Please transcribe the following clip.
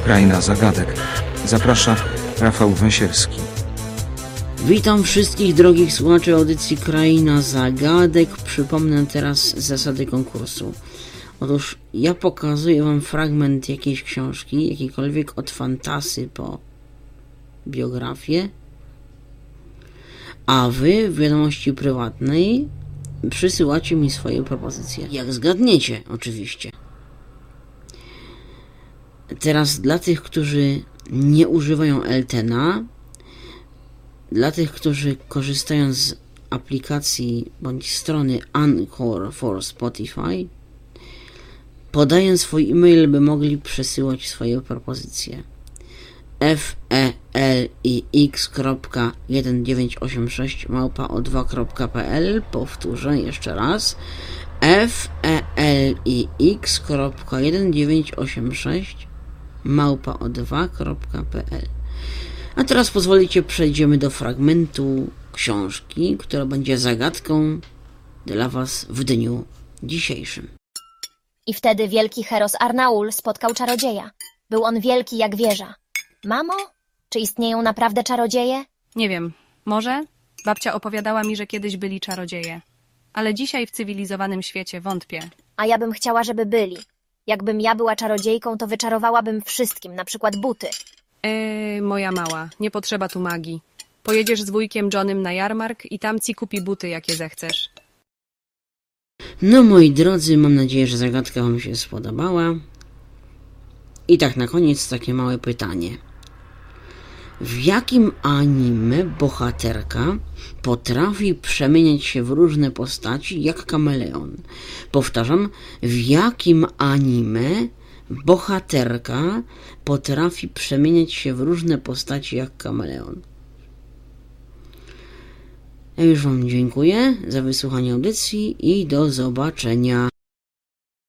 Kraina Zagadek. Zaprasza Rafał Węsierski. Witam wszystkich drogich słuchaczy audycji Kraina Zagadek. Przypomnę teraz zasady konkursu. Otóż ja pokazuję wam fragment jakiejś książki, jakiejkolwiek, od fantasy po biografię, a wy w wiadomości prywatnej przysyłacie mi swoje propozycje. Jak zgadniecie, oczywiście. Teraz dla tych, którzy nie używają Eltena, dla tych, którzy korzystają z aplikacji bądź strony Anchor for Spotify, podaję swój e-mail, by mogli przesyłać swoje propozycje. felix.1986@o2.pl. Powtórzę jeszcze raz. felix.1986@o2.pl. A teraz pozwolicie, przejdziemy do fragmentu książki, która będzie zagadką dla was w dniu dzisiejszym. I wtedy wielki Heros Arnaul spotkał czarodzieja. Był on wielki jak wieża. Mamo, czy istnieją naprawdę czarodzieje? Nie wiem, może? Babcia opowiadała mi, że kiedyś byli czarodzieje. Ale dzisiaj w cywilizowanym świecie wątpię. A ja bym chciała, żeby byli. Jakbym ja była czarodziejką, to wyczarowałabym wszystkim, na przykład buty. Moja mała, nie potrzeba tu magii. Pojedziesz z wujkiem Johnem na jarmark i tam ci kupi buty, jakie zechcesz. No moi drodzy, mam nadzieję, że zagadka wam się spodobała. I tak na koniec takie małe pytanie. W jakim anime bohaterka potrafi przemieniać się w różne postaci jak kameleon? Powtarzam, w jakim anime bohaterka potrafi przemieniać się w różne postaci jak kameleon? Ja już wam dziękuję za wysłuchanie audycji i do zobaczenia.